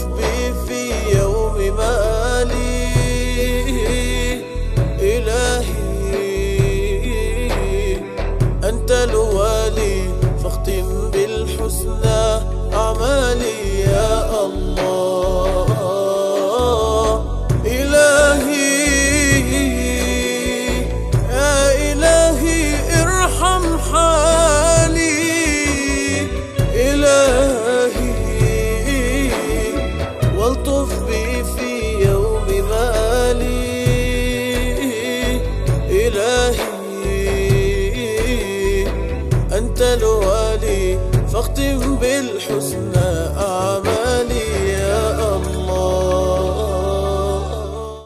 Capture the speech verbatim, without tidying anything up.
بي في يوم مآلي. إلهي أنت الوالي فاختم بالحسنى أعمالي يا الله. إلهي يا إلهي ارحم حالي. إلهي والطف